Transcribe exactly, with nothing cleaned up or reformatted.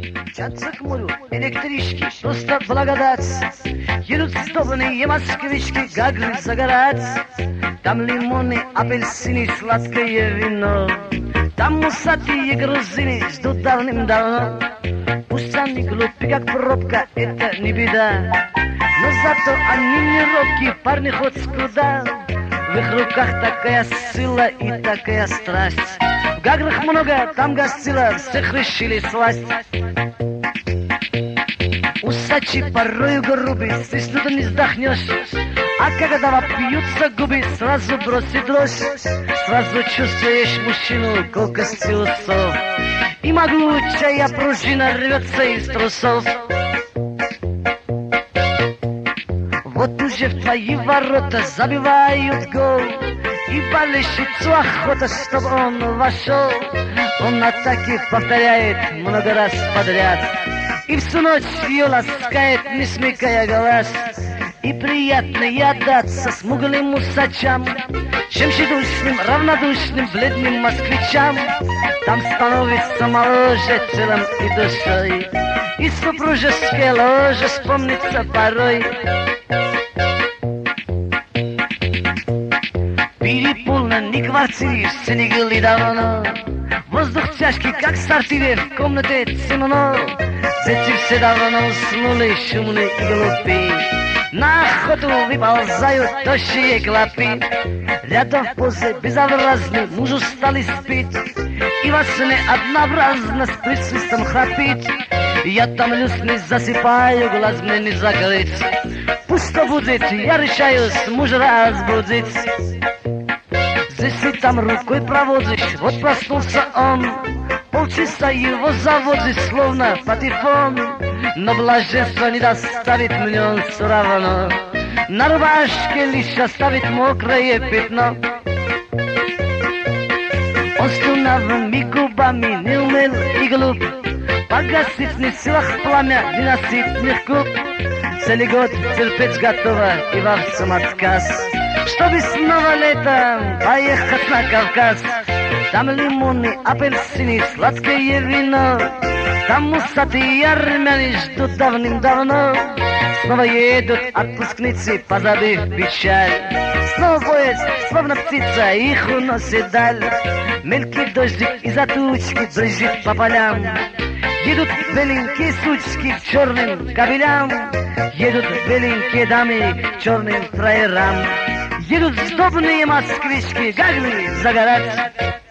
Мчатся к морю электрички, просто благодать. Едут сдобные москвички, гагры загорать. Там лимоны, апельсины, сладкое вино. Там усатые грузины ждут давным-давно. Пусть они глупы, как пробка, это не беда. Но зато они не робкие, парни хоть куда. В их руках такая сила и такая страсть. В гаграх много, там гостила, всех решили сласть. Усачи порою грубы, стиснут не вздохнешь. А когда вопьются губы, сразу бросит дрожь. Сразу чувствуешь мужчину колкости усов. И могучая пружина рвется из трусов. Вот уже в твои ворота забивают гол. И болельщицу охота, чтоб он вошел. Он атаки повторяет много раз подряд. И всю ночь ее ласкает, не смыкая глаз. И приятно ей отдаться смуглым усачам, чем тщедушным, равнодушным, бледным москвичам. Там становится моложе телом и душой, и супружеское ложе вспомнится порой. Пили полно не квартиры, все не гыли давно. Воздух тяжкий, как в сортире, в комнате темно. Дети все давно уснули, шумные и глупые. На охоту выползают тощие клопы. Рядом в позе безобразный муж устал и спит. И во сне однообразно с присвистом храпит. Я томлюсь, не засыпаю, глаз мне не закрыть. Пусть что будет, я решаюсь мужа разбудить. Здесь и там рукой проводишь, вот проснулся он. Полчаса его заводит, словно патефон. Но блаженство не доставит мне он все равно. На рубашке лишь оставит мокрое пятно. Он слюнявыми губами не умел и глуп погасить в силах пламя ненасытных губ. Целый год терпеть готова и во всем отказ, чтобы снова летом поехать на Кавказ. Там лимоны, апельсины, сладкое вино. Там усатые армяне ждут давным-давно. Снова едут отпускницы, позабыв печаль. Снова поезд, словно птица, их уносит даль. Мелкий дождик из-за тучки брызжет по полям. Едут беленькие сучки к черным кабелям. Едут беленькие дамы к черным фраерам. Едут сдобные москвички, гагры загорать.